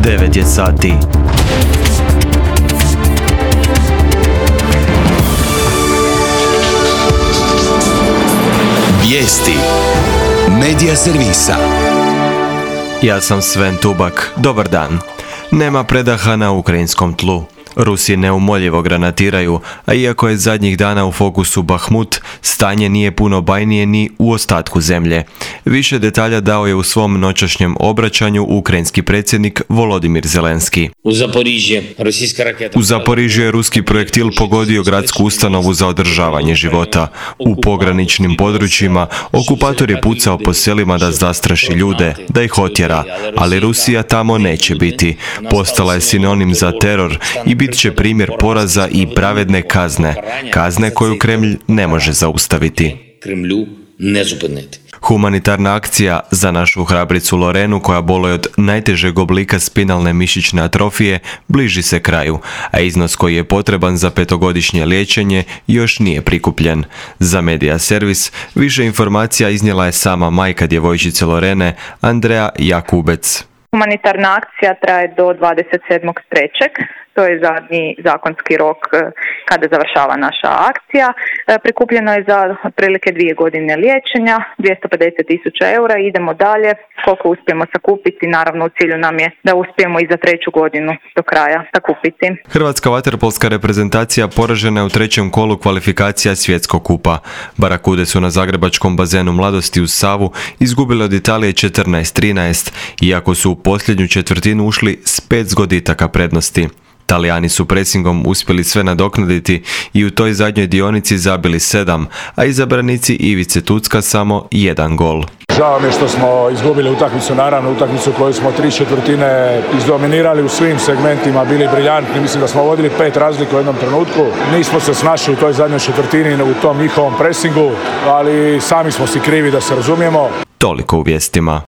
9 je sati. Vijesti Medija servisa. Ja sam Sven Tubak. Dobar dan. Nema predaha na ukrajinskom tlu. Rusi neumoljivo granatiraju, a iako je zadnjih dana u fokusu Bahmut, stanje nije puno bajnije ni u ostatku zemlje. Više detalja dao je u svom noćašnjem obraćanju ukrajinski predsjednik Volodimir Zelenski. U Zaporižju je ruski projektil pogodio gradsku ustanovu za održavanje života. U pograničnim područjima okupator je pucao po selima da zastraši ljude, da ih otjera, ali Rusija tamo neće biti. Postala je sinonim za teror i bit će primjer poraza i pravedne kazne. Kazne koju Kremlj ne može zaustaviti. Humanitarna akcija za našu hrabricu Lorenu, koja boluje od najtežeg oblika spinalne mišićne atrofije, bliži se kraju, a iznos koji je potreban za 5-godišnje liječenje još nije prikupljen. Za Medija servis više informacija iznijela je sama majka djevojčice Lorene, Andrea Jakubec. Humanitarna akcija traje do 27.3. To je zadnji zakonski rok kada završava naša akcija. Prikupljeno je za otprilike 2 godine liječenja, 250.000 eura. Idemo dalje, koliko uspijemo sakupiti. Naravno, u cilju nam je da uspijemo i za 3. godinu do kraja sakupiti. Hrvatska vaterpolska reprezentacija poražena je u 3. kolu kvalifikacija Svjetskog kupa. Barakude su na zagrebačkom bazenu Mladosti uz Savu izgubile od Italije 14-13, iako su u posljednju četvrtinu ušli s 5 zgoditaka prednosti. Talijani su presingom uspjeli sve nadoknaditi i u toj zadnjoj dionici zabili 7, a izabranici Ivice Tucka samo 1 gol. Žao mi je što smo izgubili utakmicu, naravno utakmicu koju smo 3/4 izdominirali u svim segmentima, bili briljantni, mislim da smo vodili 5 razlika u jednom trenutku. Nismo se snašli u toj zadnjoj četvrtini u tom njihovom presingu, ali sami smo si krivi, da se razumijemo. Toliko u vijestima.